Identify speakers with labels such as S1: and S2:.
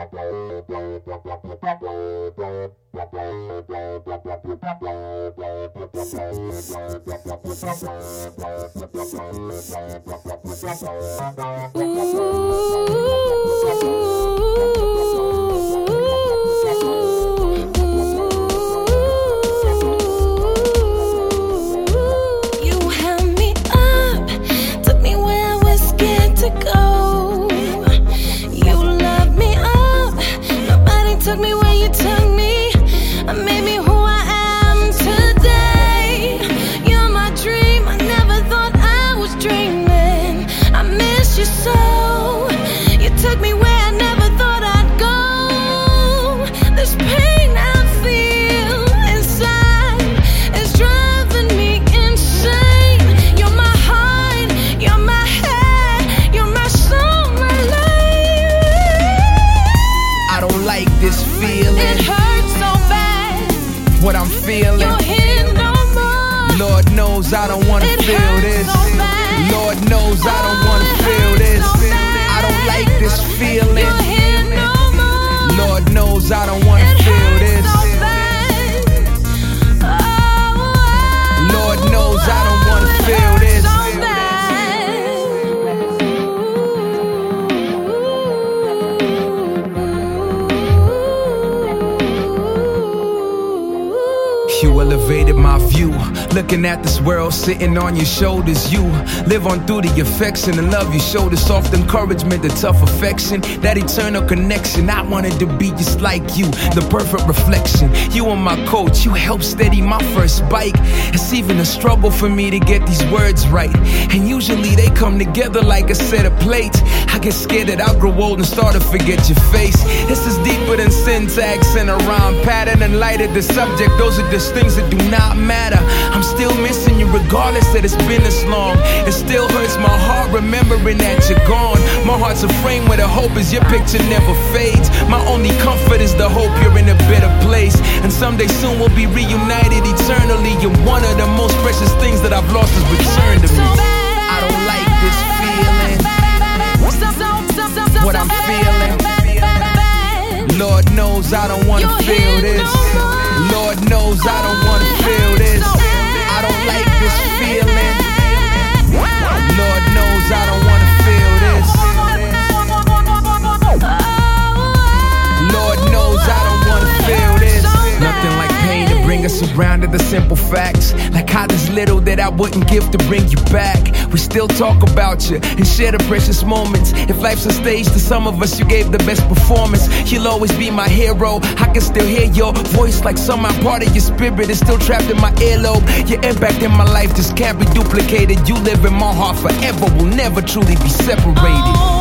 S1: Took me where you took me, and made me who I am today. You're my dream, I never thought I was dreaming. I miss you so. You took me where I never thought I'd go. This pain I feel inside is driving me insane. You're my heart, you're my head, you're my soul, my life.
S2: I don't like this feeling.
S1: It hurts so bad.
S2: What I'm feeling.
S1: You're here no more.
S2: Lord knows I don't wanna feel this.
S1: So bad.
S2: Lord knows I don't wanna feel this.
S1: So
S2: I don't like this feeling.
S1: You're here no more.
S2: Lord knows I don't wanna feel this.
S1: So bad. Oh,
S2: Lord knows I don't wanna feel this.
S1: So bad.
S2: You elevated my view, looking at this world sitting on your shoulders. You live on through the affection and love you showed us, soft encouragement, the tough affection, that eternal connection. I wanted to be just like you, the perfect reflection. You are my coach, you help steady my first bike. It's even a struggle for me to get these words right, and usually they come together like a set of plates. I get scared that I'll grow old and start to forget your face. This is deeper than syntax and a rhyme pattern, and lighter the subject. Those are just things that do not matter. I'm still missing you regardless that it's been this long. It still hurts my heart remembering that you're gone. My heart's a frame where the hope is your picture never fades. My only comfort is the hope you're in a better place, and someday soon we'll be reunited eternally. You're one of the most precious things that I've lost has returned to me. I don't like this feeling. What I'm feeling. Lord knows I don't wanna feel this. Lord knows I don't wanna feel this. I don't like this feeling. Lord knows I don't wanna feel this. Lord knows I don't wanna feel this. Nothing like pain to bring us around to the simple facts, like how there's little that I wouldn't give to bring you back. We still talk about you and share the precious moments. If life's a stage, to some of us you gave the best performance. You'll always be my hero. I can still hear your voice like somehow part of your spirit is still trapped in my earlobe. Your impact in my life just can't be duplicated. You live in my heart forever, we'll never truly be separated.